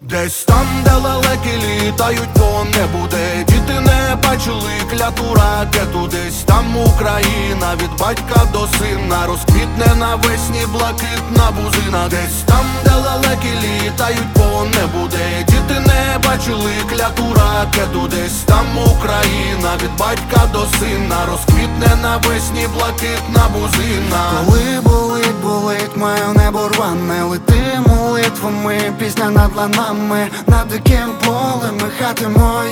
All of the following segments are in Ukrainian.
Десь там, де лелеки літають по небу, де діти не бачили кляту ракету. Десь там Україна від батька до сина розквітне навесні блакитна бузина. Десь там, де лелеки літають по небу, де діти не бачили кляту ракету. Десь там Україна від батька до сина розквітне навесні блакитна бузина. Коли болить моє небо рване, лети молитвами, пісня над ланами, над диким полем і хати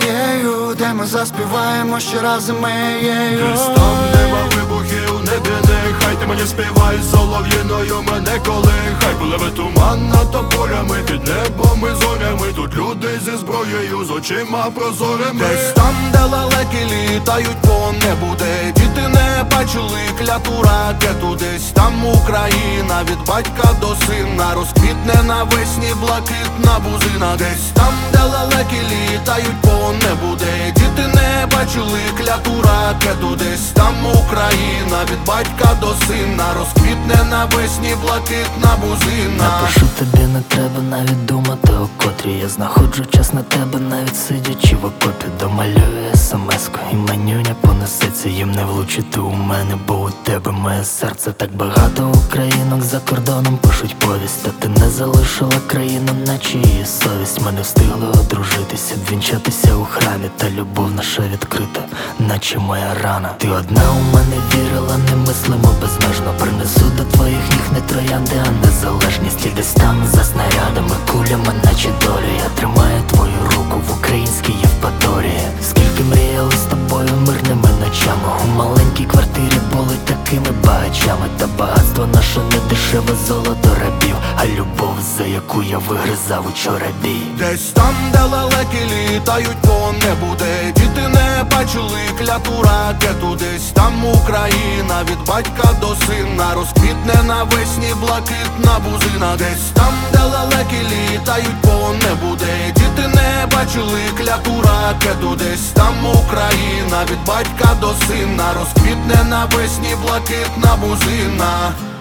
моєю, де ми заспіваємо ще раз моєю. Десь там нема вибухів, не біди, хай ти мені співай солов'їною мене колихай. Пливе туман над тополями, під небом і зорями, тут люди зі зброєю, з очима прозорими. Десь там, де лелеки літають по небу, де діти не бачили кляту ракету. Десь там Україна від батька до сина розквітне навесні блакитна бузина. Десь там, де лелеки літають по небу, де діти не бачили кляту ракету. Десь там Україна від батька до сина розквітне навесні блакитна бузина. Напишу тобі, не треба навіть думати, о котрій я знаходжу час на тебе, навіть сидячи в окопі. Домалюю смс-ку і манюня понесеться, їм не влучити у мене, бо у тебе моє серце. Так багато українок за кордоном пишуть повість, та ти не залишила країну, наче її совість. Ми не встигли одружитися, вінчатися у храмі, та любов наша відкрита, наче моя рана. Ти одна у мене вірила, немислимо безмежно. Принесу до твоїх ніг не троянди, а незалежність. І десь там за снарядами, кулями, наче долю, я тримаю твою руку в українській Євпаторії. Скільки мріяли з тобою мирними ночами, у маленькій квартирі були такими багачами. Та багатство наше не дешеве золото рабів, а любов, за яку я вигризав учора бій. Десь там, де лелеки літають по небу, де діти не бачили кляту ракету. Десь там Україна від батька до сина розквітне навесні блакитна бузина. Десь там, де лелеки літають по небу, де діти не бачили кляту ракету. Десь там Україна від батька до сина розквітне навесні блакитна бузина.